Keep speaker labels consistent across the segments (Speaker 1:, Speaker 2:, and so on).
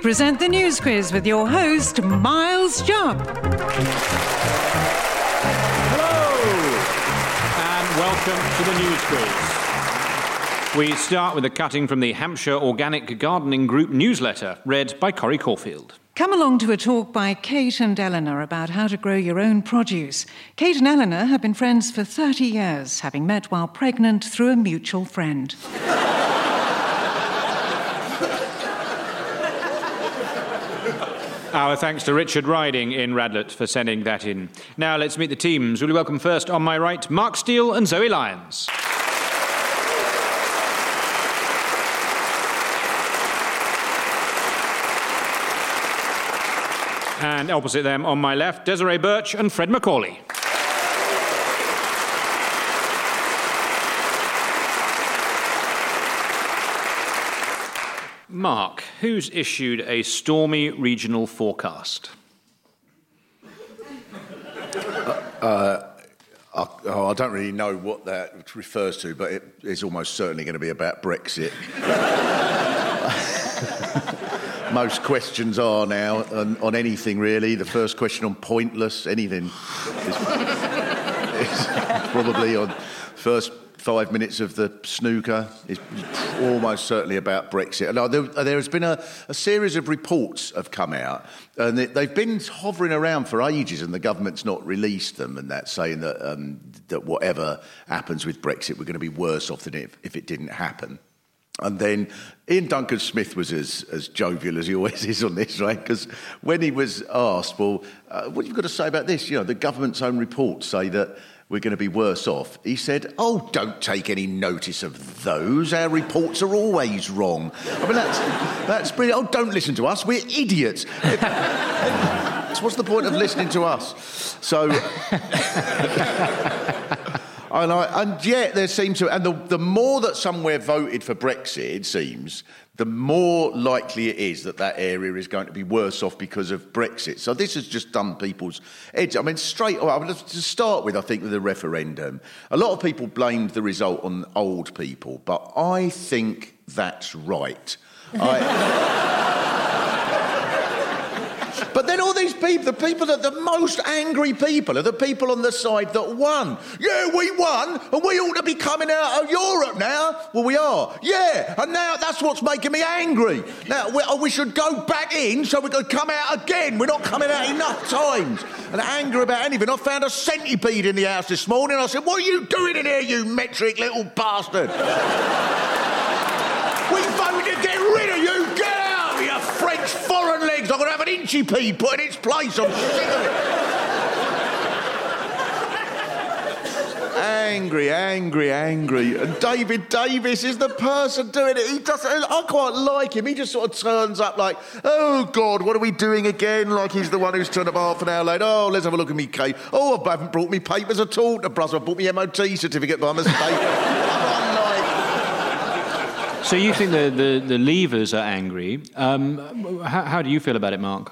Speaker 1: present the News Quiz with your host, Miles Jupp.
Speaker 2: Hello, and welcome to the News Quiz. We start with a cutting from the Hampshire Organic Gardening Group newsletter, read by Corrie Caulfield.
Speaker 1: Come along to a talk by Kate and Eleanor about how to grow your own produce. Kate and Eleanor have been friends for 30 years, having met while pregnant through a mutual friend.
Speaker 2: Our thanks to Richard Riding in Radlett for sending that in. Now let's meet the teams. Will you welcome first, on my right, Mark Steele and Zoe Lyons. And opposite them, on my left, Desiree Birch and Fred Macaulay. Mark, who's issued a stormy regional forecast?
Speaker 3: I don't really know what that refers to, but it's almost certainly going to be about Brexit. Most questions are now on anything, really. The first question on pointless, anything, is probably on first 5 minutes of the snooker. Is almost certainly about Brexit. Now, there has been a series of reports have come out, and they've been hovering around for ages, and the government's not released them, and that's saying that that whatever happens with Brexit, we're going to be worse off than if it didn't happen. And then Ian Duncan Smith was as jovial as he always is on this, right? Because when he was asked, well, what have you got to say about this? You know, the government's own reports say that we're going to be worse off. He said, oh, don't take any notice of those. Our reports are always wrong. I mean, that's brilliant. Oh, don't listen to us. We're idiots. What's the point of listening to us? So... And yet there seems to... And the more that somewhere voted for Brexit, it seems, the more likely it is that area is going to be worse off because of Brexit. So this has just done people's heads. I mean, straight away, to start with, I think, with the referendum, a lot of people blamed the result on old people, but I think that's right. But then all these people, the people that the most angry people are the people on the side that won. Yeah, we won, and we ought to be coming out of Europe now. Well, we are. Yeah, and now that's what's making me angry. Now, we should go back in so we could come out again. We're not coming out enough times. And angry about anything. I found a centipede in the house this morning. I said, what are you doing in here, you metric little bastard? We voted to get rid of you. Get out, you French foreign legs. I'm going to have an inchy pea put in its place. I'm sick of it. Angry. And David Davis is the person doing it. I quite like him. He just sort of turns up like, oh, God, what are we doing again? Like he's the one who's turned up half an hour late. Oh, let's have a look at me cake. Oh, I haven't brought me papers at all to Brussels. I brought me MOT certificate by mistake.
Speaker 2: So you think the Leavers are angry. How do you feel about it, Mark?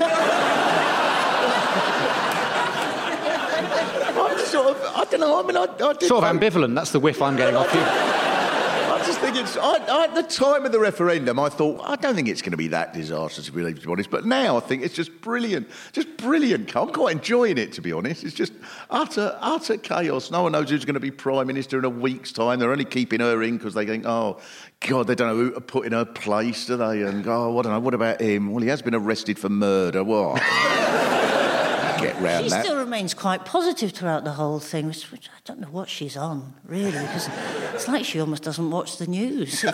Speaker 3: I'm sort of, I don't know, I mean, I did...
Speaker 2: Sort of ambivalent, that's the whiff I'm getting off you.
Speaker 3: I just think it's... at the time of the referendum, I thought, I don't think it's going to be that disastrous, to be honest, but now I think it's just brilliant. I'm quite enjoying it, to be honest. It's just utter chaos. No one knows who's going to be Prime Minister in a week's time. They're only keeping her in because they think, oh, God, they don't know who to put in her place, do they? And, oh, I don't know, what about him? Well, he has been arrested for murder. What? Get round that.
Speaker 4: She still remains quite positive throughout the whole thing, which I don't know what she's on, really, because it's like she almost doesn't watch the news.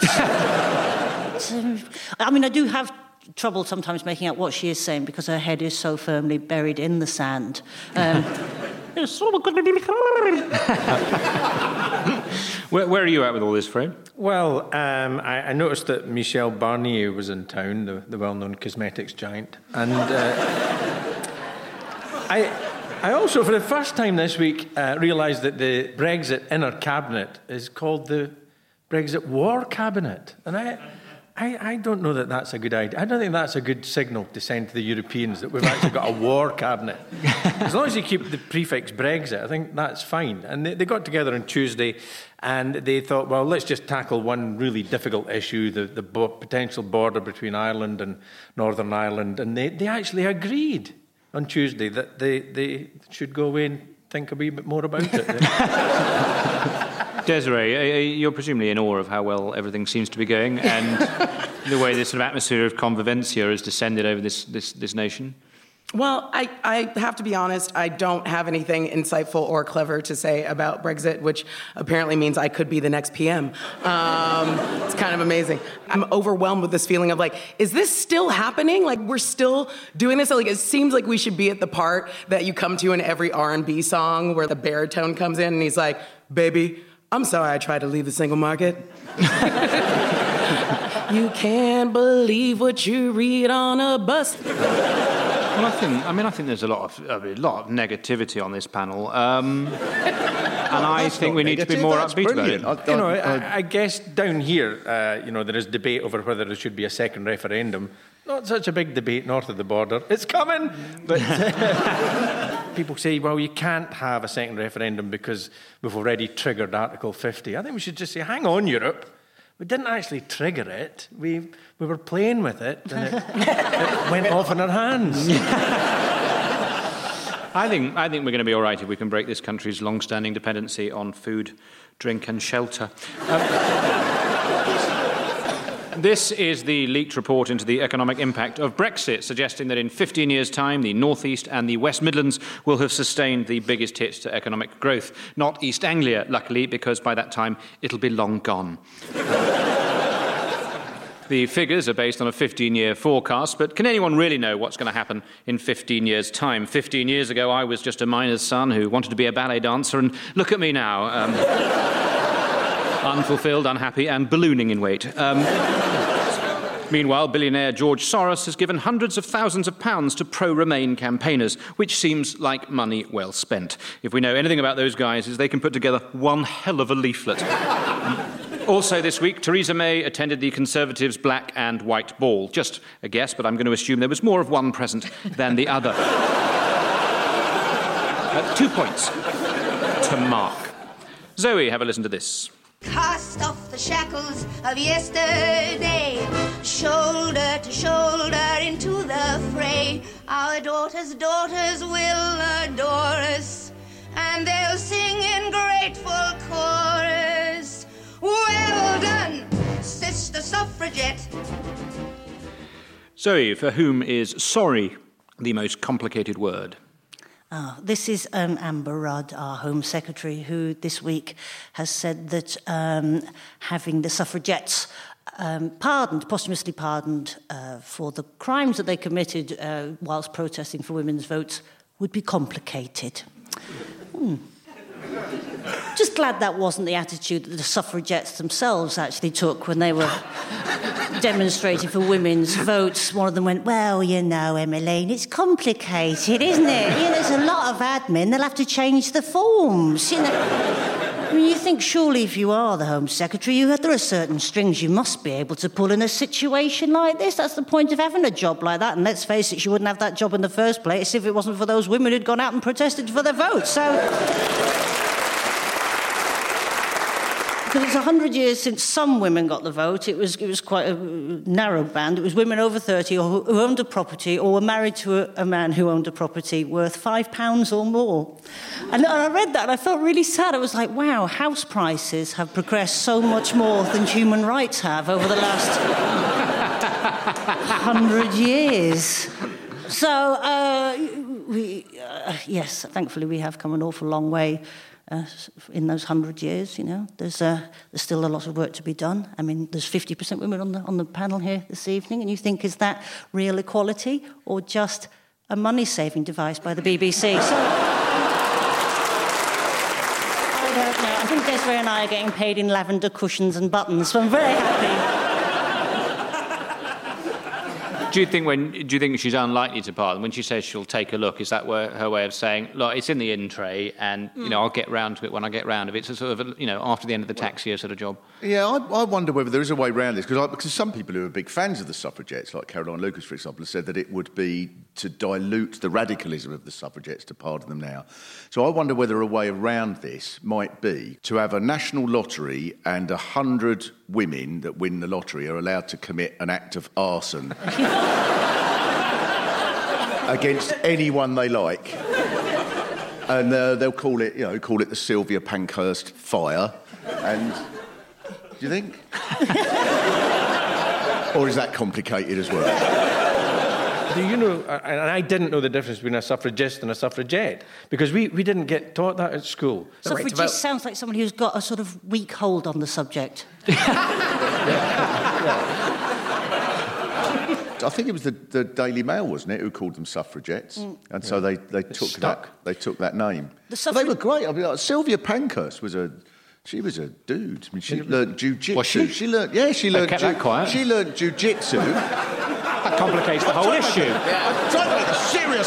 Speaker 4: I mean, I do have trouble sometimes making out what she is saying because her head is so firmly buried in the sand.
Speaker 2: Where are you at with all this, Fred?
Speaker 5: Well, I noticed that Michel Barnier was in town, the well-known cosmetics giant, and I also, for the first time this week, realised that the Brexit inner cabinet is called the Brexit war cabinet, and I don't know that that's a good idea. I don't think that's a good signal to send to the Europeans that we've actually got a war cabinet. As long as you keep the prefix Brexit, I think that's fine. And they got together on Tuesday And they thought, well, let's just tackle one really difficult issue, the potential border between Ireland and Northern Ireland. And they actually agreed on Tuesday that they should go away and think a wee bit more about it.
Speaker 2: Desiree, you're presumably in awe of how well everything seems to be going and the way this sort of atmosphere of convivencia has descended over this nation.
Speaker 6: Well, I have to be honest, I don't have anything insightful or clever to say about Brexit, which apparently means I could be the next PM. It's kind of amazing. I'm overwhelmed with this feeling of like, is this still happening? Like, we're still doing this? Like, it seems like we should be at the part that you come to in every R&B song where the baritone comes in and he's like, baby, I'm sorry I tried to leave the single market. You can't believe what you read on a bus.
Speaker 2: Well, I think there's a lot of negativity on this panel, and I think we need to be more upbeat about it.
Speaker 5: I guess down here, there is debate over whether there should be a second referendum. Not such a big debate north of the border. It's coming, but people say, well, you can't have a second referendum because we've already triggered Article 50. I think we should just say, hang on, Europe. We didn't actually trigger it. We were playing with it, and it went off in our hands.
Speaker 2: I think we're going to be all right if we can break this country's long-standing dependency on food, drink and shelter. This is the leaked report into the economic impact of Brexit, suggesting that in 15 years' time, the North East and the West Midlands will have sustained the biggest hits to economic growth. Not East Anglia, luckily, because by that time, it'll be long gone. The figures are based on a 15-year forecast, but can anyone really know what's going to happen in 15 years' time? 15 years ago, I was just a miner's son who wanted to be a ballet dancer, and look at me now. Unfulfilled, unhappy, and ballooning in weight. Meanwhile, billionaire George Soros has given hundreds of thousands of pounds to pro-Remain campaigners, which seems like money well spent. If we know anything about those guys, is they can put together one hell of a leaflet. Also this week, Theresa May attended the Conservatives' black and white ball. Just a guess, but I'm going to assume there was more of one present than the other. 2 points to Mark. Zoe, have a listen to this.
Speaker 7: Cast off the shackles of yesterday, shoulder to shoulder into the fray. Our daughters' daughters will adore us, and they'll sing in grateful chorus. Well done, Sister Suffragette.
Speaker 2: Zoe, for whom is sorry the most complicated word?
Speaker 4: This is Amber Rudd, our Home Secretary, who this week has said that having the suffragettes posthumously pardoned for the crimes that they committed whilst protesting for women's votes would be complicated. Just glad that wasn't the attitude that the suffragettes themselves actually took when they were demonstrating for women's votes. One of them went, well, Emmeline, it's complicated, isn't it? There's a lot of admin. They'll have to change the forms, I mean, you think surely if you are the Home Secretary, there are certain strings you must be able to pull in a situation like this. That's the point of having a job like that. And let's face it, she wouldn't have that job in the first place if it wasn't for those women who'd gone out and protested for their votes. So... Because it's 100 years since some women got the vote. It was quite a narrow band. It was women over 30 or who owned a property or were married to a man who owned a property worth £5 or more. And I read that and I felt really sad. I was like, wow, house prices have progressed so much more than human rights have over the last 100 years. So, yes, thankfully we have come an awful long way in those 100 years, There's still a lot of work to be done. I mean, there's 50% women on the panel here this evening, and you think, is that real equality or just a money-saving device by the BBC? So, I don't know. I think Desiree and I are getting paid in lavender cushions and buttons, so I'm very happy.
Speaker 2: Do you think she's unlikely to pardon? When she says she'll take a look, is that her way of saying, look, it's in the in tray, and I'll get round to it when I get round? If it's a sort of after the end of the tax year sort of job.
Speaker 3: Yeah, I wonder whether there is a way around this because some people who are big fans of the suffragettes, like Caroline Lucas, for example, have said that it would be to dilute the radicalism of the suffragettes to pardon them now. So I wonder whether a way around this might be to have a national lottery and 100 women that win the lottery are allowed to commit an act of arson against anyone they like. And they'll call it the Sylvia Pankhurst fire. And do you think? Or is that complicated as well?
Speaker 5: Do you know, and I didn't know the difference between a suffragist and a suffragette, because we didn't get taught that at school.
Speaker 4: Suffragist sounds like somebody who's got a sort of weak hold on the subject.
Speaker 3: I think it was the Daily Mail, wasn't it, who called them suffragettes, and so they took that name. They were great. I mean, like, Sylvia Pankhurst was a dude. I mean, she learnt jiu-jitsu.
Speaker 2: Was she?
Speaker 3: She learnt
Speaker 2: that quiet.
Speaker 3: She learnt jiu-jitsu.
Speaker 2: That complicates the whole issue.
Speaker 3: I'm trying to make a serious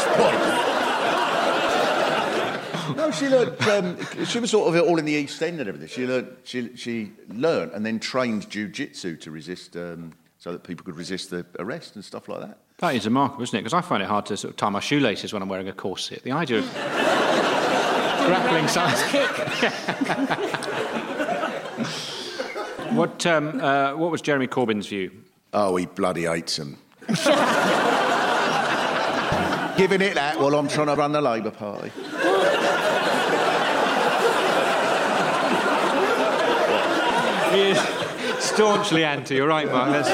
Speaker 3: point. No, she learnt. She was sort of all in the East End and everything. She learnt and then trained jiu-jitsu to resist, so that people could resist the arrest and stuff like that.
Speaker 2: That is remarkable, isn't it? Because I find it hard to sort of tie my shoelaces when I'm wearing a corset. The idea of grappling sounds. What was Jeremy Corbyn's view?
Speaker 3: Oh, he bloody hates them. Giving it that while I'm trying to run the Labour Party.
Speaker 2: He is staunchly anti. You're right, Mark.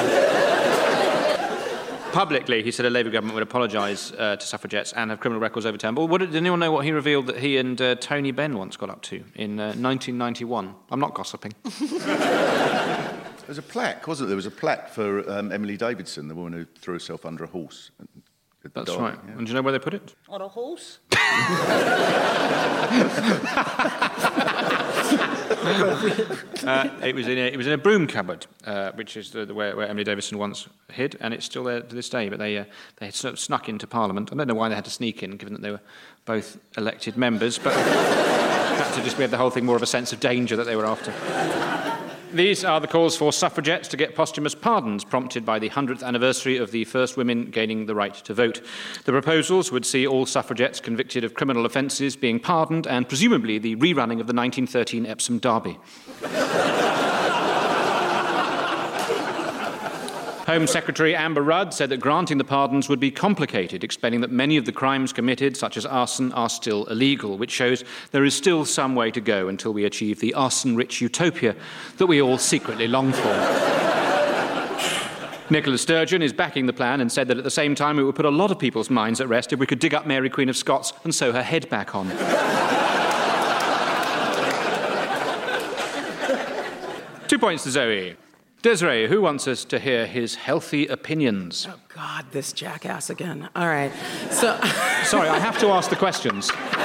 Speaker 2: Publicly, he said a Labour government would apologise to suffragettes and have criminal records overturned. But did anyone know what he revealed that he and Tony Benn once got up to in 1991? I'm not gossiping.
Speaker 3: There was a plaque, wasn't there? There was a plaque for Emily Davidson, the woman who threw herself under a horse.
Speaker 2: That's right. Yeah. And do you know where they put it?
Speaker 4: On a horse?
Speaker 2: It was in a broom cupboard, which is where Emily Davidson once hid, and it's still there to this day. But they sort of snuck into Parliament. I don't know why they had to sneak in, given that they were both elected members, but had to just make the whole thing more of a sense of danger that they were after. These are the calls for suffragettes to get posthumous pardons, prompted by the 100th anniversary of the first women gaining the right to vote. The proposals would see all suffragettes convicted of criminal offences being pardoned and presumably the rerunning of the 1913 Epsom Derby. Home Secretary Amber Rudd said that granting the pardons would be complicated, explaining that many of the crimes committed, such as arson, are still illegal, which shows there is still some way to go until we achieve the arson-rich utopia that we all secretly long for. Nicola Sturgeon is backing the plan and said that at the same time it would put a lot of people's minds at rest if we could dig up Mary Queen of Scots and sew her head back on. Two points to Zoe. Desiree, who wants us to hear his healthy opinions?
Speaker 6: Oh, God, this jackass again. All right. So...
Speaker 2: Sorry, I have to ask the questions.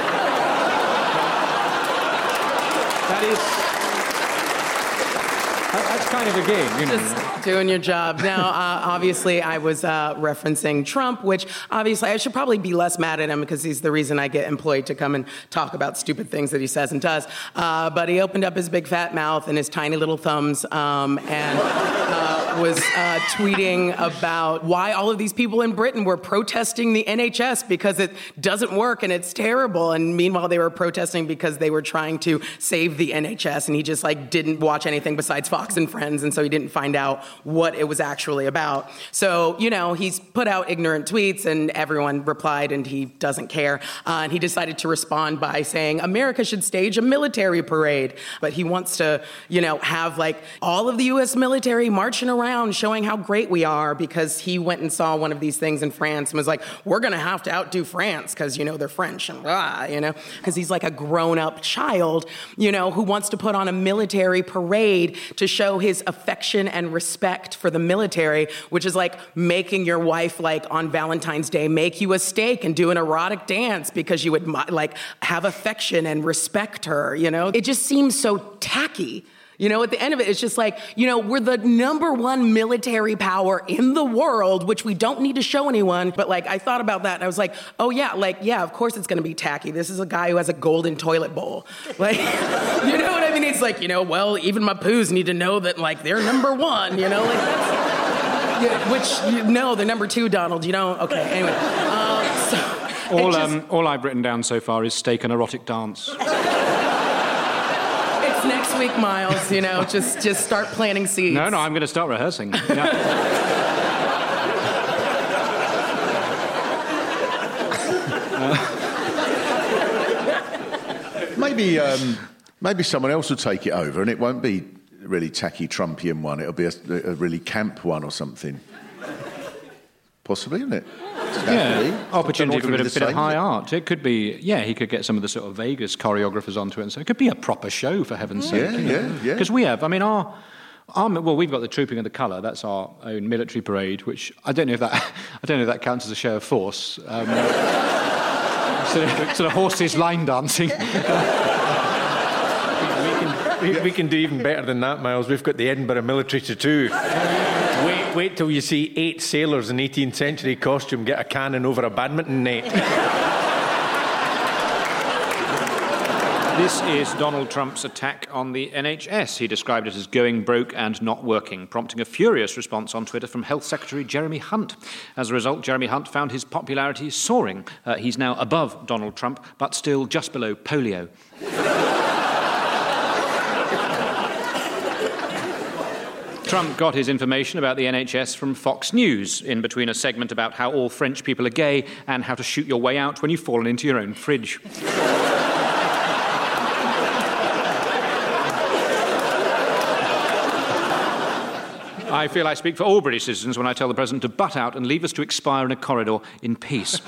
Speaker 2: That's kind of a game, you know.
Speaker 6: Just doing your job. Now, obviously, I was referencing Trump, which obviously I should probably be less mad at him because he's the reason I get employed to come and talk about stupid things that he says and does. But he opened up his big fat mouth and his tiny little thumbs and was tweeting about why all of these people in Britain were protesting the NHS because it doesn't work and it's terrible. And meanwhile, they were protesting because they were trying to save the NHS. And he just didn't watch anything besides Fox and Friends. And so he didn't find out what it was actually about. So, he's put out ignorant tweets and everyone replied and he doesn't care. And he decided to respond by saying America should stage a military parade. But he wants to, have all of the U.S. military marching around showing how great we are because he went and saw one of these things in France and was like, we're going to have to outdo France because, they're French and because he's like a grown-up child, who wants to put on a military parade to show his affection and respect for the military, which is like making your wife on Valentine's Day make you a steak and do an erotic dance because you would have affection and respect her, It just seems so tacky. You know, at the end of it, it's just like, you know, we're the number one military power in the world, which we don't need to show anyone. But like, I thought about that and I was like, oh yeah, of course it's going to be tacky. This is a guy who has a golden toilet bowl. Like, you know what I mean? It's like, you know, well, even my poos need to know that like they're number one, you know, like that's, yeah, which, you know, they're number two, Donald, you know? Okay, anyway.
Speaker 2: All I've written down so far is steak and erotic dance.
Speaker 6: Next week, Miles, you know, just start planting seeds.
Speaker 2: No, I'm going to start rehearsing. Yeah.
Speaker 3: Maybe someone else will take it over, and it won't be a really tacky Trumpian one. It'll be a really camp one or something. Possibly, isn't it?
Speaker 2: Yeah, opportunity for a bit of high art. It could be, he could get some of the sort of Vegas choreographers onto it, and so it could be a proper show, for heaven's sake.
Speaker 3: Yeah.
Speaker 2: Because we have, I mean, we've got the Trooping of the Colour. That's our own military parade, which I don't know if that counts as a show of force. Sort of horses line dancing.
Speaker 5: We can do even better than that, Miles. We've got the Edinburgh Military Tattoo. Wait till you see 8 sailors in 18th century costume get a cannon over a badminton net.
Speaker 2: This is Donald Trump's attack on the NHS. He described it as going broke and not working, prompting a furious response on Twitter from Health Secretary Jeremy Hunt. As a result, Jeremy Hunt found his popularity soaring. He's now above Donald Trump, but still just below polio. Trump got his information about the NHS from Fox News, in between a segment about how all French people are gay and how to shoot your way out when you've fallen into your own fridge. I feel I speak for all British citizens when I tell the President to butt out and leave us to expire in a corridor in peace.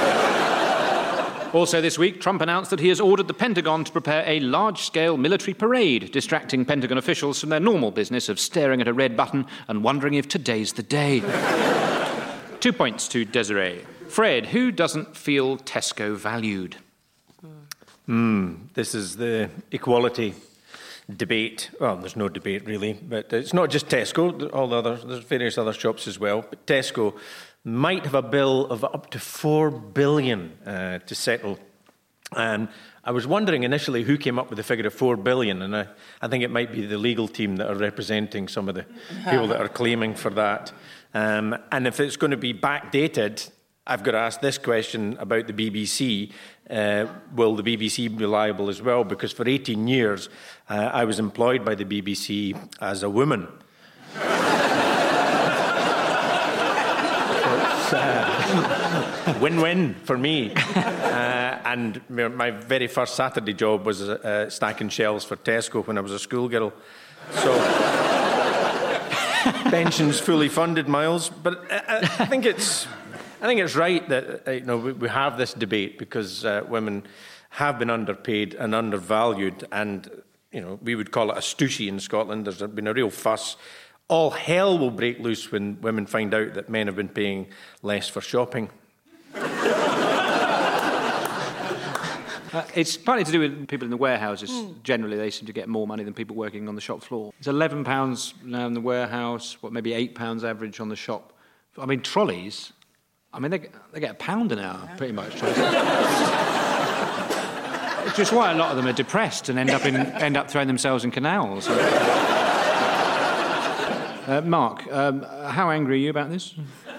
Speaker 2: Also this week, Trump announced that he has ordered the Pentagon to prepare a large-scale military parade, distracting Pentagon officials from their normal business of staring at a red button and wondering if today's the day. 2 points to Desiree. Fred, who doesn't feel Tesco valued?
Speaker 5: This is the equality debate. Well, there's no debate really, but it's not just Tesco. There's various other shops as well. But Tesco might have a bill of up to $4 billion to settle. And I was wondering initially who came up with the figure of $4 billion, and I think it might be the legal team that are representing some of the people that are claiming for that. And if it's going to be backdated, I've got to ask this question about the BBC. Will the BBC be liable as well? Because for 18 years, I was employed by the BBC as a woman. Win-win for me. And my very first Saturday job was stacking shelves for Tesco when I was a schoolgirl. So pensions fully funded, Miles. But I think it's right that we have this debate because women have been underpaid and undervalued, and we would call it a stooshy in Scotland. There's been a real fuss. All hell will break loose when women find out that men have been paying less for shopping.
Speaker 2: It's partly to do with people in the warehouses. Generally, they seem to get more money than people working on the shop floor. It's £11 now in the warehouse, maybe £8 average on the shop. I mean, trolleys, they get £1 an hour, pretty much. It's just why a lot of them are depressed and end up throwing themselves in canals. Mark, how angry are you about this?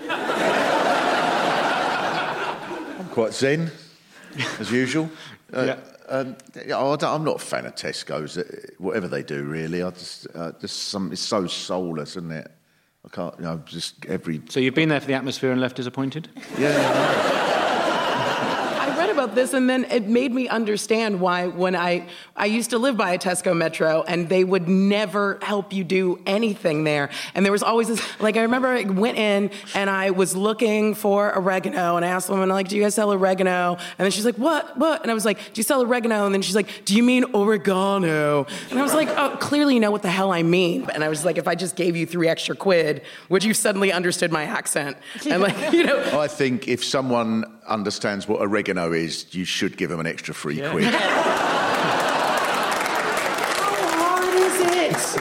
Speaker 3: I'm quite zen, as usual. I'm not a fan of Tesco's. Whatever they do, really, it's so soulless, isn't it? I can't, So
Speaker 2: you've been there for the atmosphere and left disappointed?
Speaker 3: Yeah.
Speaker 6: I read about this, and then it made me understand why when I used to live by a Tesco Metro, and they would never help you do anything there. And there was always this, I remember I went in, and I was looking for oregano, and I asked the woman, do you guys sell oregano? And then she's like, what? And I was like, do you sell oregano? And then she's like, do you mean oregano? And I was like, oh, clearly you know what the hell I mean. And I was like, if I just gave you £3 extra, would you suddenly understood my accent? And
Speaker 3: I think if someone understands what oregano is, you should give them an extra £3.
Speaker 6: How hard is it?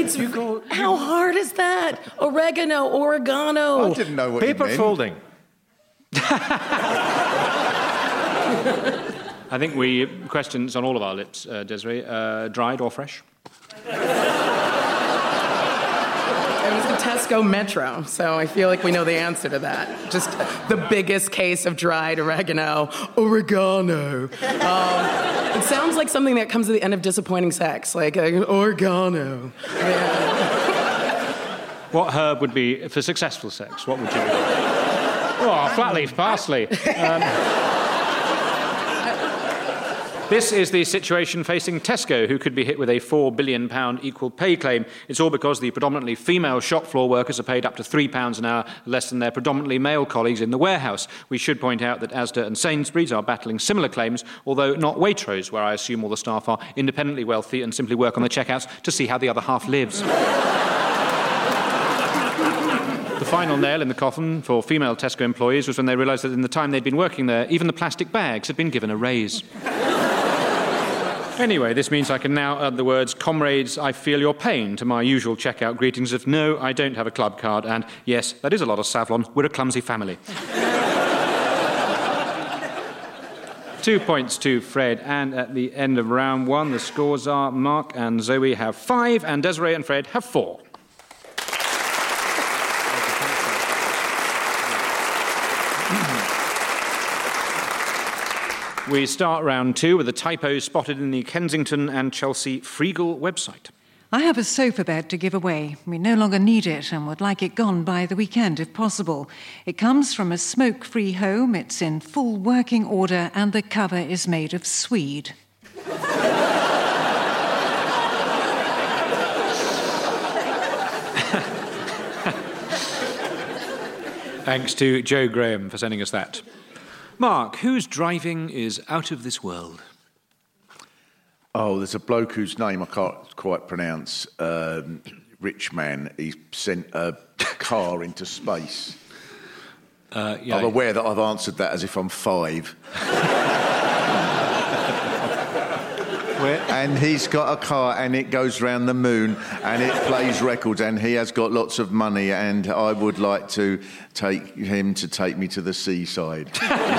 Speaker 6: How hard is that? Oregano, oregano.
Speaker 3: I didn't know what
Speaker 5: Paper
Speaker 3: you meant.
Speaker 5: folding.
Speaker 2: I think questions on all of our lips, Desiree. Dried or fresh?
Speaker 6: It was the Tesco Metro, so I feel like we know the answer to that. Just the biggest case of dried oregano. It sounds like something that comes at the end of disappointing sex, like oregano. Yeah.
Speaker 2: What herb would be for successful sex? What would you do? Oh, flat leaf parsley. This is the situation facing Tesco, who could be hit with a £4 billion equal pay claim. It's all because the predominantly female shop floor workers are paid up to £3 an hour less than their predominantly male colleagues in the warehouse. We should point out that Asda and Sainsbury's are battling similar claims, although not Waitrose, where I assume all the staff are independently wealthy and simply work on the checkouts to see how the other half lives. The final nail in the coffin for female Tesco employees was when they realised that in the time they'd been working there, even the plastic bags had been given a raise. Anyway, this means I can now add the words, "Comrades, I feel your pain," to my usual checkout greetings of, "No, I don't have a club card," and, "Yes, that is a lot of Savlon. We're a clumsy family." 2 points to Fred, and at the end of round one, the scores are Mark and Zoe have 5, and Desiree and Fred have 4. We start round 2 with a typo spotted in the Kensington and Chelsea Freegal website.
Speaker 1: I have a sofa bed to give away. We no longer need it and would like it gone by the weekend if possible. It comes from a smoke-free home, it's in full working order, and the cover is made of swede.
Speaker 2: Thanks to Joe Graham for sending us that. Mark, whose driving is out of this world?
Speaker 3: Oh, there's a bloke whose name I can't quite pronounce. Rich man. He sent a car into space.
Speaker 2: Yeah.
Speaker 3: I'm aware that I've answered that as if I'm 5. And he's got a car and it goes round the moon and it plays records and he has got lots of money and I would like to take him to take me to the seaside.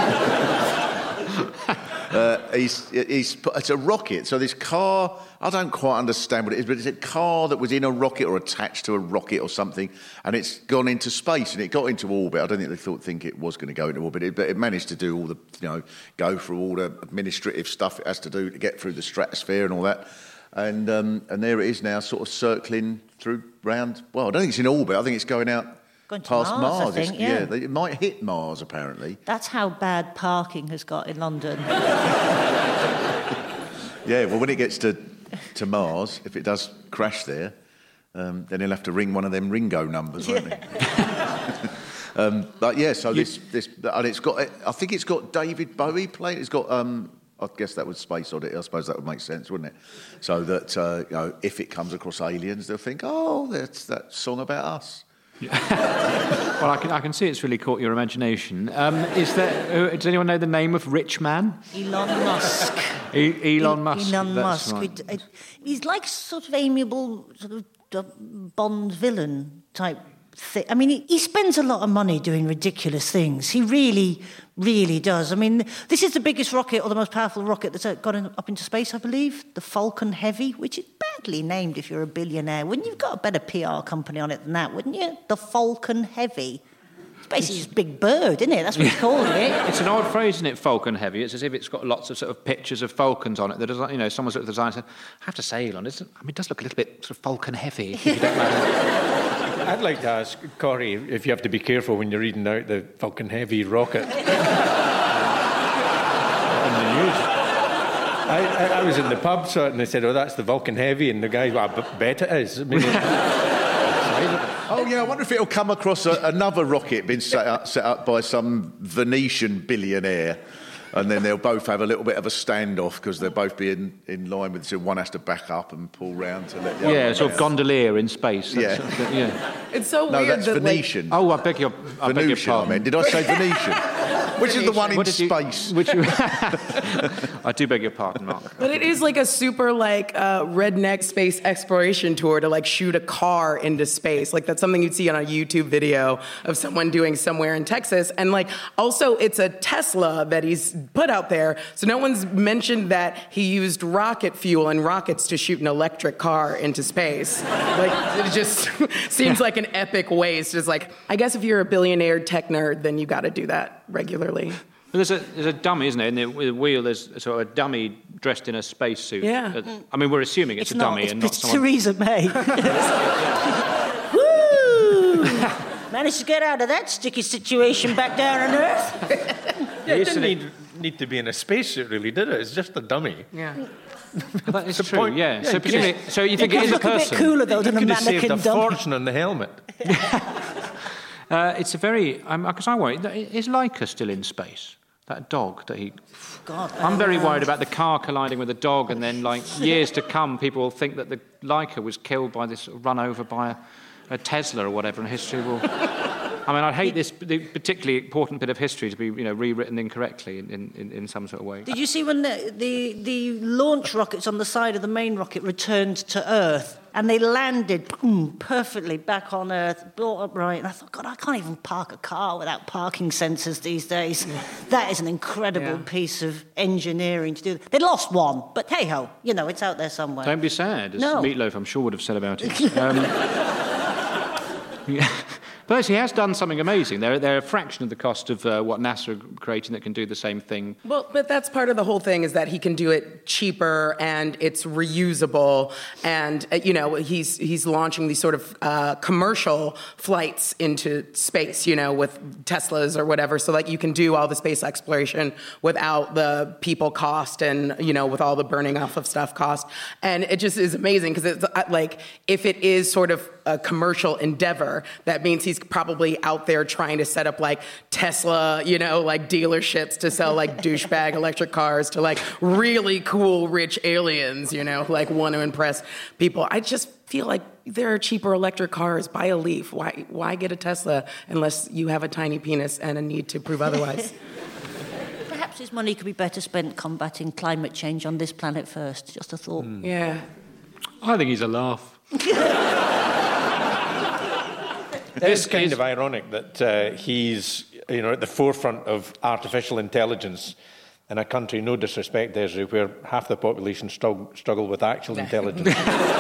Speaker 3: It's a rocket. So this car, I don't quite understand what it is, but it's a car that was in a rocket or attached to a rocket or something, and it's gone into space and it got into orbit. I don't think they think it was going to go into orbit, but it managed to do all the, go through all the administrative stuff it has to do to get through the stratosphere and all that. And there it is now, sort of circling through round. Well, I don't think it's in orbit. I think it's going out.
Speaker 4: Going to
Speaker 3: past
Speaker 4: Mars, I think, yeah.
Speaker 3: It might hit Mars, apparently.
Speaker 4: That's how bad parking has got in London.
Speaker 3: Yeah, well, when it gets to Mars, if it does crash there, then he'll have to ring one of them Ringo numbers, won't he? But yeah, so this, and it's got. I think it's got David Bowie playing. It's got. I guess that would Space Oddity. I suppose that would make sense, wouldn't it? So that if it comes across aliens, they'll think, oh, that's that song about us.
Speaker 2: Well, I can see it's really caught your imagination. Does anyone know the name of Rich Man?
Speaker 4: Elon Musk.
Speaker 2: Elon Musk.
Speaker 4: Elon Musk.
Speaker 2: Right.
Speaker 4: He's like sort of amiable, sort of Bond villain type thing. I mean, he spends a lot of money doing ridiculous things. He really, really does. I mean, this is the biggest rocket, or the most powerful rocket that's gone up into space, I believe, the Falcon Heavy, which is badly named if you're a billionaire. Wouldn't you have got a better PR company on it than that, wouldn't you? The Falcon Heavy. It's basically just Big Bird, isn't it? That's what he's calling it.
Speaker 2: It's an odd phrase, isn't it, Falcon Heavy? It's as if it's got lots of sort of pictures of falcons on it. That is, someone sort of designed said, I have to say, Elon, it does look a little bit sort of Falcon Heavy, if you don't mind.
Speaker 5: I'd like to ask Corrie if you have to be careful when you're reading out the Falcon Heavy rocket. In the news. I was in the pub, and they said, oh, that's the Vulcan Heavy, and the guy, well, I bet it is. I mean,
Speaker 3: oh, yeah, I wonder if it'll come across another rocket being set up by some Venetian billionaire, and then they'll both have a little bit of a standoff because they'll both be in line with, so one has to back up and pull round to let the other
Speaker 2: sort of gondolier in space.
Speaker 3: Yeah.
Speaker 2: Yeah.
Speaker 6: It's so
Speaker 3: no,
Speaker 6: weird
Speaker 3: that's
Speaker 6: that
Speaker 3: Venetian.
Speaker 2: Oh, I beg your
Speaker 3: Venusian,
Speaker 2: pardon.
Speaker 3: I mean. Did I say Venetian? Which is the one in space?
Speaker 2: I do beg your pardon, Mark.
Speaker 6: But it is like a super redneck space exploration tour to shoot a car into space. That's something you'd see on a YouTube video of someone doing somewhere in Texas. And also it's a Tesla that he's put out there. So no one's mentioned that he used rocket fuel and rockets to shoot an electric car into space. It just seems like an epic waste. It's I guess if you're a billionaire tech nerd, then you got to do that regularly.
Speaker 2: There's a dummy, isn't there? In the wheel, there's sort of a dummy dressed in a spacesuit.
Speaker 6: Yeah.
Speaker 2: I mean, we're assuming it's a dummy and not someone...
Speaker 4: Theresa May. Woo! Managed to get out of that sticky situation back down on Earth.
Speaker 5: Yeah, it didn't need to be in a spacesuit, really, did it? It's just a dummy.
Speaker 6: Yeah.
Speaker 2: That is true, yeah. So presumably, so you think it is a person?
Speaker 4: It's a bit cooler, though, than a mannequin
Speaker 5: saved a
Speaker 4: dummy.
Speaker 5: fortune on the helmet.
Speaker 2: It's a very... Because I worry, is Laika still in space? That dog that he...
Speaker 4: God,
Speaker 2: I'm very worried about the car colliding with the dog, and then, years to come, people will think that the Laika was killed by this, run over by a Tesla or whatever, and history will... I mean, I'd hate this particularly important bit of history to be, rewritten incorrectly in some sort of way.
Speaker 4: Did you see when the launch rockets on the side of the main rocket returned to Earth and they landed perfectly back on Earth, brought up right? And I thought, God, I can't even park a car without parking sensors these days. That is an incredible piece of engineering to do. They lost one, but hey-ho, it's out there somewhere.
Speaker 2: Don't be sad, as
Speaker 4: No.
Speaker 2: Meatloaf, I'm sure, would have said about it. But he has done something amazing. They're a fraction of the cost of what NASA are creating that can do the same thing.
Speaker 6: Well, but that's part of the whole thing, is that he can do it cheaper and it's reusable. And, he's launching these sort of commercial flights into space, with Teslas or whatever. So, you can do all the space exploration without the people cost and, with all the burning off of stuff cost. And it just is amazing because it's if it is sort of a commercial endeavor, that means he's probably out there trying to set up Tesla, dealerships to sell douchebag electric cars to really cool rich aliens, want to impress people. I just feel like there are cheaper electric cars. Buy a Leaf. Why get a Tesla unless you have a tiny penis and a need to prove otherwise?
Speaker 4: Perhaps his money could be better spent combating climate change on this planet first. Just a thought.
Speaker 6: Yeah.
Speaker 2: I think he's a laugh.
Speaker 5: It's kind of ironic that he's, at the forefront of artificial intelligence in a country, no disrespect, Desiree, where half the population struggle with actual intelligence.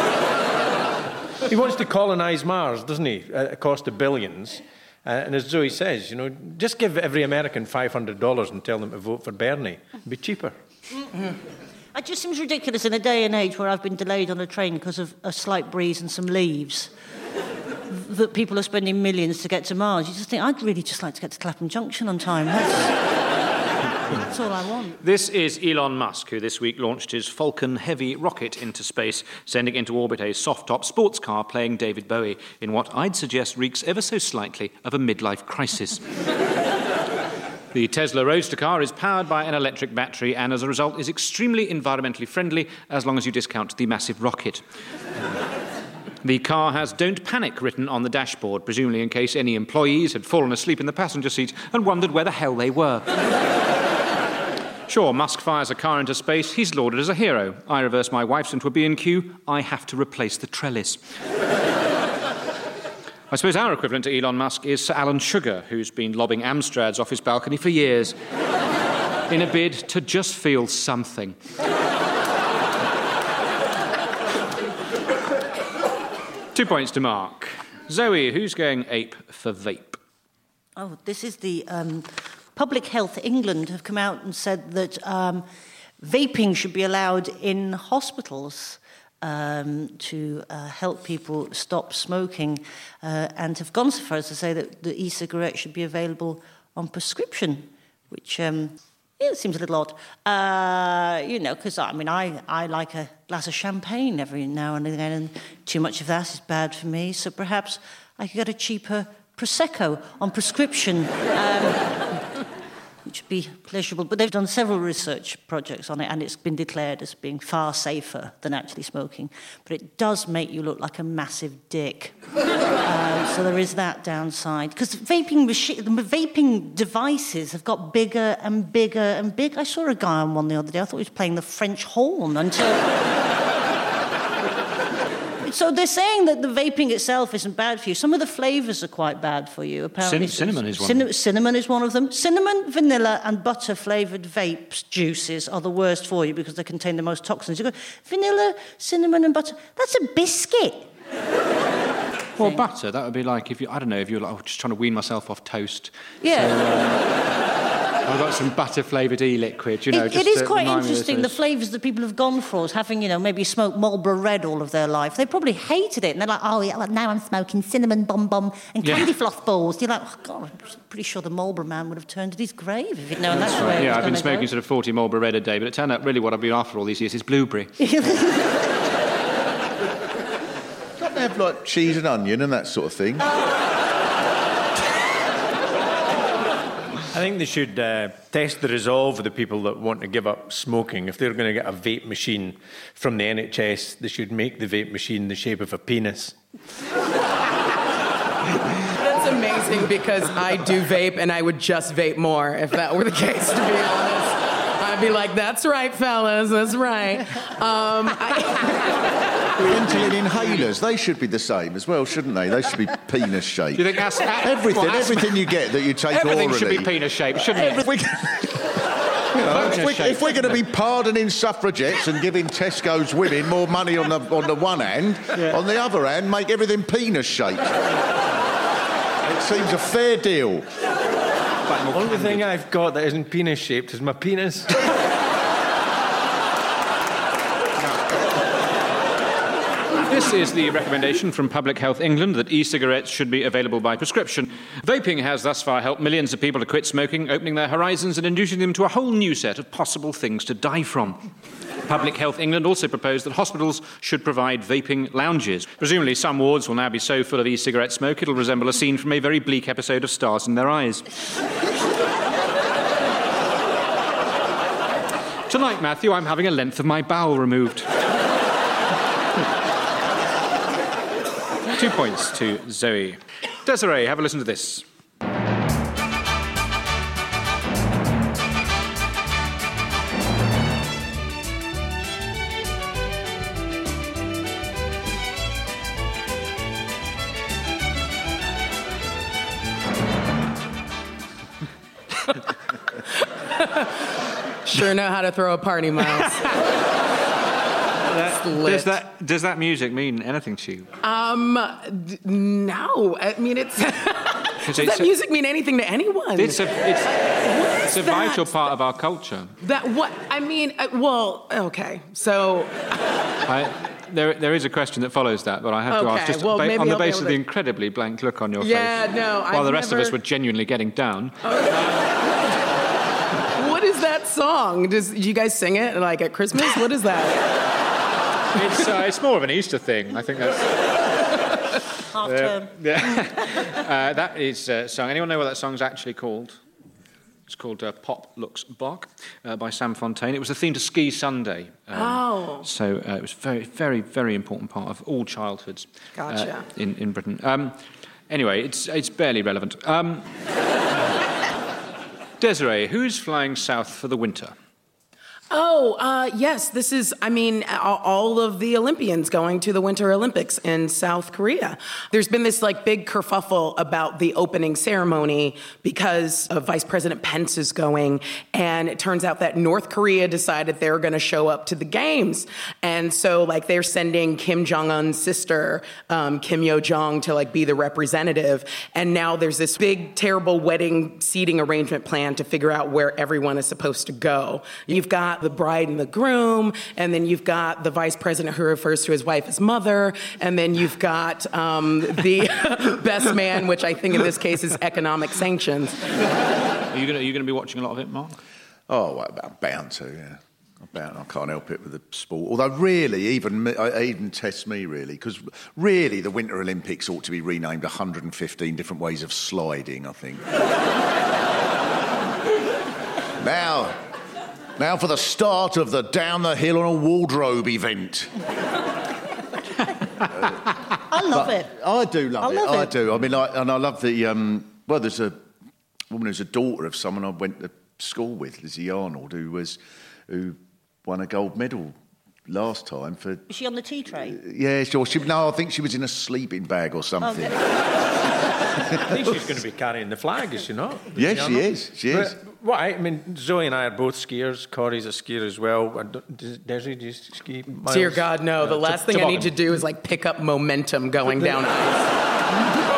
Speaker 5: He wants to colonise Mars, doesn't he, at a cost of billions. And as Zoe says, just give every American $500 and tell them to vote for Bernie. It'd be cheaper.
Speaker 4: It just seems ridiculous in a day and age where I've been delayed on a train because of a slight breeze and some leaves, that people are spending millions to get to Mars. You just think, I'd really just like to get to Clapham Junction on time. That's all I want.
Speaker 2: This is Elon Musk, who this week launched his Falcon Heavy rocket into space, sending into orbit a soft-top sports car playing David Bowie in what I'd suggest reeks ever so slightly of a midlife crisis. The Tesla Roadster car is powered by an electric battery and, as a result, is extremely environmentally friendly as long as you discount the massive rocket. The car has "Don't Panic" written on the dashboard, presumably in case any employees had fallen asleep in the passenger seat and wondered where the hell they were. Sure, Musk fires a car into space. He's lauded as a hero. I reverse my wife's into a B&Q. I have to replace the trellis. I suppose our equivalent to Elon Musk is Sir Alan Sugar, who's been lobbing Amstrads off his balcony for years in a bid to just feel something. 2 points to Mark. Zoe, who's going ape for vape?
Speaker 4: Oh, this is the Public Health England have come out and said that vaping should be allowed in hospitals to help people stop smoking, and have gone so far as to say that the e-cigarette should be available on prescription, which it seems a little odd, because I like a glass of champagne every now and again, and too much of that is bad for me. So perhaps I could get a cheaper Prosecco on prescription. which would be pleasurable. But they've done several research projects on it, and it's been declared as being far safer than actually smoking. But it does make you look like a massive dick. So there is that downside. Because vaping devices have got bigger and bigger and bigger. I saw a guy on one the other day. I thought he was playing the French horn until... So they're saying that the vaping itself isn't bad for you. Some of the flavours are quite bad for you. Apparently,
Speaker 2: cinnamon is one.
Speaker 4: Cinnamon is one of them. Cinnamon, vanilla, and butter-flavoured vape juices are the worst for you because they contain the most toxins. You go vanilla, cinnamon, and butter. That's a biscuit.
Speaker 2: Well, butter. That would be like if you're like, just trying to wean myself off toast.
Speaker 4: Yeah.
Speaker 2: So, I've got some butter-flavoured e-liquid,
Speaker 4: It is quite interesting, the flavours that people have gone for, is having, maybe smoked Marlboro Red all of their life. They probably hated it, and they're like, oh, yeah, well, now I'm smoking cinnamon bum-bum and candy floss balls. You're like, oh, God, I'm pretty sure the Marlboro man would have turned to his grave if he'd known that's right.
Speaker 2: Yeah, I've been smoking sort of 40 Marlboro Red a day, but it turned out really what I've been after all these years is blueberry.
Speaker 3: Don't they have, like, cheese and onion and that sort of thing?
Speaker 5: I think they should test the resolve of the people that want to give up smoking. If they're going to get a vape machine from the NHS, they should make the vape machine the shape of a penis.
Speaker 6: That's amazing because I do vape and I would just vape more if that were the case, to be honest. I'd be like, that's right, fellas, that's right.
Speaker 3: Ventolin inhalers, they should be the same as well, shouldn't they? They should be penis-shaped.
Speaker 2: Do you think that's...
Speaker 3: Everything you get that you take orally...
Speaker 2: Everything should be penis-shaped, shouldn't it?
Speaker 3: If we're going to be pardoning suffragettes and giving Tesco's women more money on the one hand, on the other hand, make everything penis-shaped. It seems a fair deal.
Speaker 5: The only thing I've got that isn't penis-shaped is my penis.
Speaker 2: This is the recommendation from Public Health England that e-cigarettes should be available by prescription. Vaping has thus far helped millions of people to quit smoking, opening their horizons and introducing them to a whole new set of possible things to die from. Public Health England also proposed that hospitals should provide vaping lounges. Presumably some wards will now be so full of e-cigarette smoke it'll resemble a scene from a very bleak episode of Stars in Their Eyes. Tonight, Matthew, I'm having a length of my bowel removed. 2 points to Zoe. Desiree, have a listen to this.
Speaker 6: Sure know how to throw a party, Miles.
Speaker 2: Does that music mean anything to you?
Speaker 6: No. I mean, does that music mean anything to anyone?
Speaker 2: It's a vital part of our culture.
Speaker 6: Okay. So...
Speaker 2: There is a question that follows that, but I have to ask, just on the basis of the incredibly blank look on your face.
Speaker 6: Yeah, no,
Speaker 2: while the rest of us were genuinely getting down.
Speaker 6: What is that song? Do you guys sing it, like, at Christmas? What is that?
Speaker 2: It's more of an Easter thing. I think that's...
Speaker 4: Half term.
Speaker 2: That is a song. Anyone know what that song's actually called? It's called Pop Looks Bach by Sam Fontaine. It was the theme to Ski Sunday. So it was a very, very, very important part of all childhoods in Britain. Anyway, it's barely relevant. Desiree, who's flying south for the winter?
Speaker 6: Yes, this is, all of the Olympians going to the Winter Olympics in South Korea. There's been this, big kerfuffle about the opening ceremony because Vice President Pence is going, and it turns out that North Korea decided they were going to show up to the games. And so, they're sending Kim Jong-un's sister, Kim Yo-jong, to, be the representative. And now there's this big, terrible wedding seating arrangement plan to figure out where everyone is supposed to go. You've got the bride and the groom, and then you've got the vice president who refers to his wife as mother, and then you've got the best man, which I think in this case is economic sanctions.
Speaker 2: Are you going to be watching a lot of it, Mark?
Speaker 3: Oh, I'm bound to, yeah. I can't help it with the sport. Although, really, even tests me, really, because really the Winter Olympics ought to be renamed 115 different ways of sliding, I think. Now for the start of the Down the Hill on a Wardrobe event.
Speaker 4: I love it.
Speaker 3: I do love it. I
Speaker 4: it.
Speaker 3: do. I mean, I love the... well, there's a woman who's a daughter of someone I went to school with, Lizzie Arnold, who won a gold medal last time for...
Speaker 4: Is she on the tea tray?
Speaker 3: Yeah, sure. No, I think she was in a sleeping bag or something.
Speaker 4: Okay.
Speaker 5: I think she's going to be carrying the flag, is she not?
Speaker 3: Yes, she is. She is.
Speaker 5: Well, I mean, Zoe and I are both skiers. Corey's a skier as well. Desi, do you ski? Miles?
Speaker 6: Dear God, no. The last thing I need to do is like pick up momentum going down ice.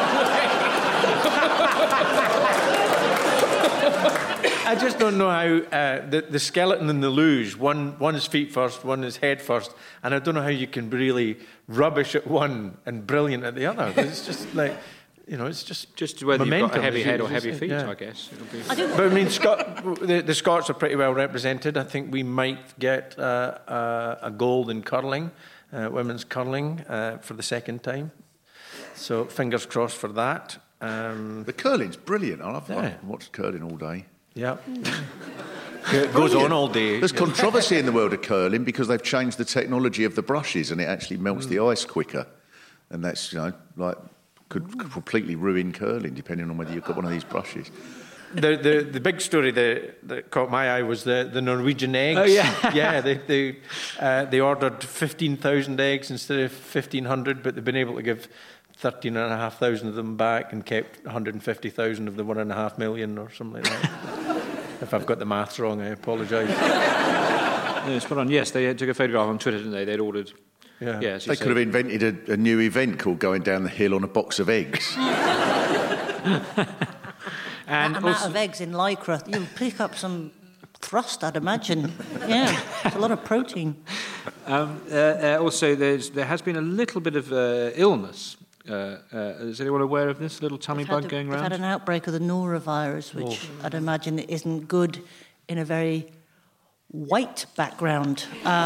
Speaker 5: I just don't know how the skeleton and the luge, one is feet first, one is head first, and I don't know how you can really rubbish at one and brilliant at the other. It's just like, you know, it's just
Speaker 2: whether
Speaker 5: momentum,
Speaker 2: you've got a heavy head or
Speaker 5: isn't it?
Speaker 2: heavy feet,
Speaker 5: Yeah.
Speaker 2: I guess.
Speaker 5: But I mean, the Scots are pretty well represented. I think we might get a gold in curling, women's curling, for the second time. So fingers crossed for that.
Speaker 3: The curling's brilliant. I love
Speaker 5: Yeah.
Speaker 3: I watch curling all day.
Speaker 5: Yeah. It goes on all day.
Speaker 3: There's controversy in the world of curling because they've changed the technology of the brushes and it actually melts the ice quicker. And that's, you know, like, could completely ruin curling depending on whether you've got one of these brushes.
Speaker 5: The big story that caught my eye was the Norwegian eggs.
Speaker 2: Oh, yeah.
Speaker 5: Yeah, they ordered 15,000 eggs instead of 1,500, but they've been able to give 13,500 of them back and kept 150,000 of the 1.5 million or something like that. If I've got the maths wrong, I apologise.
Speaker 2: Yeah, spot on. Yes, they took a photograph on Twitter, didn't they? They'd ordered...
Speaker 5: Yeah.
Speaker 2: Yeah, as you
Speaker 3: They
Speaker 2: say.
Speaker 3: could have invented a new event called Going Down the Hill on a Box of Eggs.
Speaker 2: And
Speaker 4: That amount of eggs in Lycra, you'll pick up some thrust, I'd imagine. Yeah, it's a lot of protein.
Speaker 2: Also, there has been a little bit of illness. Is anyone aware of this little tummy bug going
Speaker 4: We've
Speaker 2: around?
Speaker 4: had an outbreak of the norovirus, which I'd imagine isn't good in a very white background.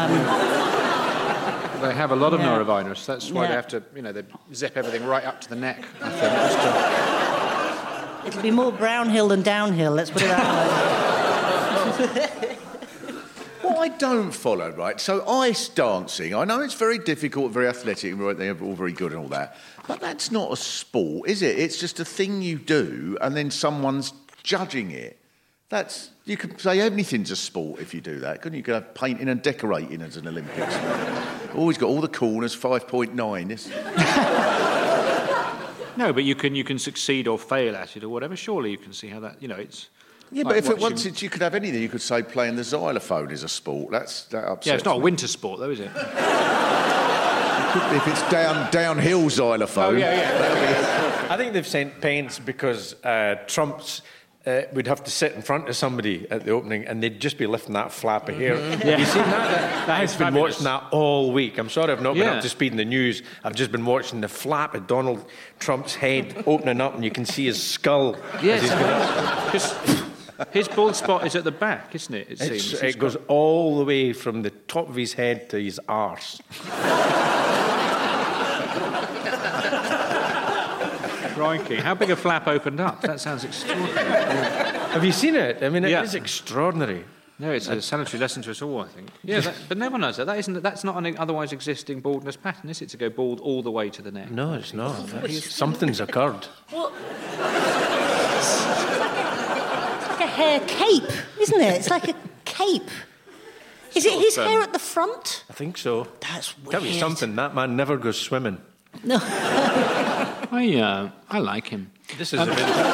Speaker 2: They have a lot of
Speaker 4: Yeah.
Speaker 2: norovirus. That's why
Speaker 4: Yeah.
Speaker 2: they have to, they zip everything right up to the neck, I think. Just to...
Speaker 4: It'll be more brownhill than downhill, let's put it that way.
Speaker 3: What I don't follow, right, so ice dancing, I know it's very difficult, very athletic, and they're all very good and all that, but that's not a sport, is it? It's just a thing you do, and then someone's judging it. You could say anything's a sport if you do that, couldn't you? You could have painting and decorating as an Olympics. Always got all the corners, 5.9.
Speaker 2: No, but you can succeed or fail at it or whatever. Surely you can see how that, it's...
Speaker 3: Yeah,
Speaker 2: like
Speaker 3: but if
Speaker 2: watching...
Speaker 3: you could have anything, you could say playing the xylophone is a sport. That upsets
Speaker 2: Yeah, it's not a
Speaker 3: me.
Speaker 2: winter sport, though, is it?
Speaker 3: If it's downhill xylophone.
Speaker 2: Oh, yeah.
Speaker 5: I think they've sent paints because Trump's would have to sit in front of somebody at the opening and they'd just be lifting that flap of hair.
Speaker 2: Yeah.
Speaker 5: You seen that?
Speaker 2: That is
Speaker 5: I've been
Speaker 2: fabulous.
Speaker 5: watching that all week. I'm sorry I've not been
Speaker 2: Yeah.
Speaker 5: up to speed in the news. I've just been watching the flap of Donald Trump's head opening up and you can see his skull.
Speaker 2: Yes, because his bald spot is at the back, isn't it? It seems.
Speaker 5: It goes all the way from the top of his head to his arse.
Speaker 2: Crikey. How big a flap opened up? That sounds extraordinary.
Speaker 5: Have you seen it? I mean, it
Speaker 2: Yeah.
Speaker 5: is extraordinary.
Speaker 2: No, it's a sanitary lesson to us all, I think. Yeah, but no one knows that. That's not an otherwise existing baldness pattern, is it? To go bald all the way to the neck.
Speaker 5: No, it's not. Something's occurred.
Speaker 4: Well, it's like a hair cape, isn't it? It's like a cape. Is it his hair at the front?
Speaker 5: I think so.
Speaker 4: That's weird.
Speaker 5: Tell you something, that man never goes swimming.
Speaker 4: No.
Speaker 2: I like him.
Speaker 5: This is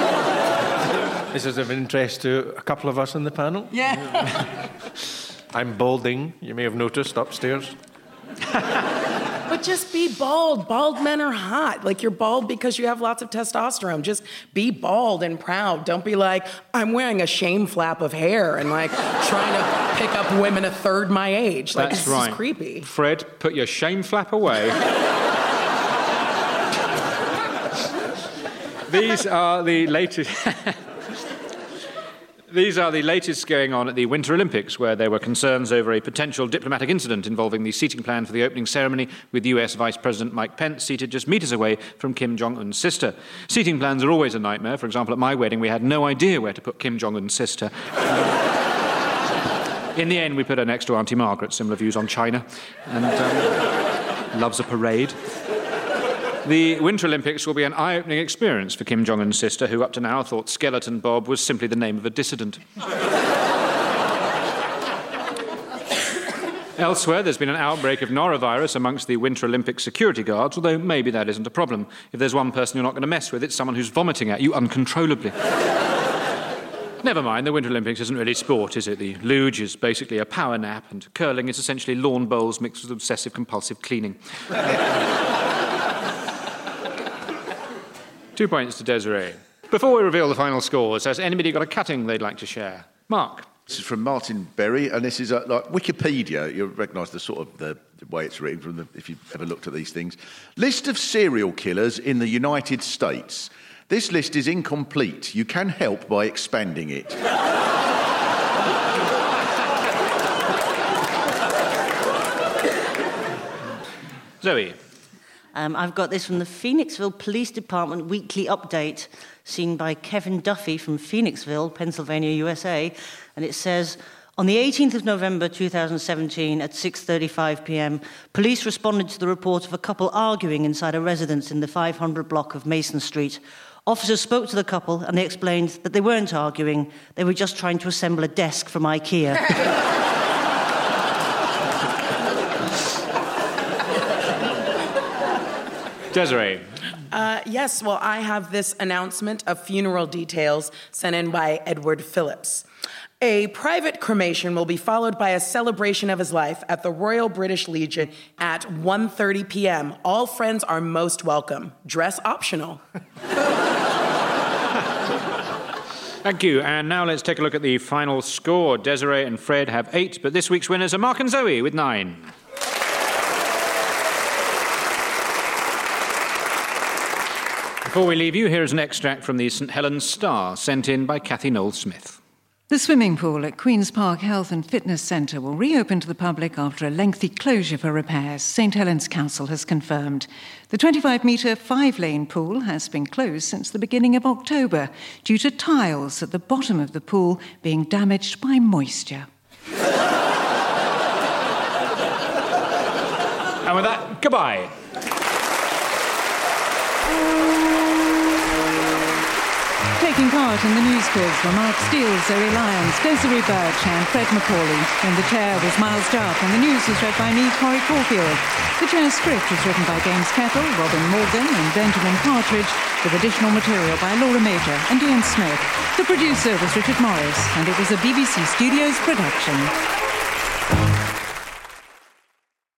Speaker 5: of interest to a couple of us on the panel.
Speaker 6: Yeah.
Speaker 5: I'm balding, you may have noticed, upstairs.
Speaker 6: But just be bald. Bald men are hot. Like, you're bald because you have lots of testosterone. Just be bald and proud. Don't be like, I'm wearing a shame flap of hair and, like, trying to pick up women a third my age. Like,
Speaker 2: That's
Speaker 6: this
Speaker 2: right.
Speaker 6: is creepy.
Speaker 2: Fred, put your shame flap away. These are the latest... These are the latest going on at the Winter Olympics, where there were concerns over a potential diplomatic incident involving the seating plan for the opening ceremony, with US Vice President Mike Pence seated just metres away from Kim Jong-un's sister. Seating plans are always a nightmare. For example, at my wedding, we had no idea where to put Kim Jong-un's sister. In the end, we put her next to Auntie Margaret, similar views on China, and loves a parade. The Winter Olympics will be an eye-opening experience for Kim Jong-un's sister, who up to now thought Skeleton Bob was simply the name of a dissident. Elsewhere, there's been an outbreak of norovirus amongst the Winter Olympics security guards, although maybe that isn't a problem. If there's one person you're not going to mess with, it's someone who's vomiting at you uncontrollably. Never mind, the Winter Olympics isn't really sport, is it? The luge is basically a power nap, and curling is essentially lawn bowls mixed with obsessive-compulsive cleaning. 2 points to Desiree. Before we reveal the final scores, has anybody got a cutting they'd like to share? Mark.
Speaker 3: This is from Martin Berry, and this is like Wikipedia. You'll recognise the sort of the way it's written from if you've ever looked at these things. List of serial killers in the United States. This list is incomplete. You can help by expanding it.
Speaker 2: Zoe.
Speaker 4: I've got this from the Phoenixville Police Department Weekly Update, seen by Kevin Duffy from Phoenixville, Pennsylvania, USA. And it says, on the 18th of November 2017 at 6:35 p.m., police responded to the report of a couple arguing inside a residence in the 500 block of Mason Street. Officers spoke to the couple and they explained that they weren't arguing, they were just trying to assemble a desk from IKEA.
Speaker 2: Desiree.
Speaker 6: Yes, well, I have this announcement of funeral details sent in by Edward Phillips. A private cremation will be followed by a celebration of his life at the Royal British Legion at 1:30 p.m. All friends are most welcome. Dress optional.
Speaker 2: Thank you. And now let's take a look at the final score. Desiree and Fred have 8, but this week's winners are Mark and Zoe with 9. Before we leave you, here is an extract from the St Helens Star, sent in by Kathy Knowles-Smith.
Speaker 1: The swimming pool at Queen's Park Health and Fitness Centre will reopen to the public after a lengthy closure for repairs, St Helens Council has confirmed. The 25-metre 5-lane pool has been closed since the beginning of October due to tiles at the bottom of the pool being damaged by moisture.
Speaker 2: And with that, goodbye.
Speaker 1: Taking part in the news quiz were Mark Steele, Zoe Lyons, Desiree Birch and Fred McCauley. In the chair was Miles Duff and the news was read by me, Corrie Caulfield. The chair's script was written by James Kettle, Robin Morgan and Benjamin Partridge, with additional material by Laura Major and Ian Smith. The producer was Richard Morris and it was a BBC Studios production.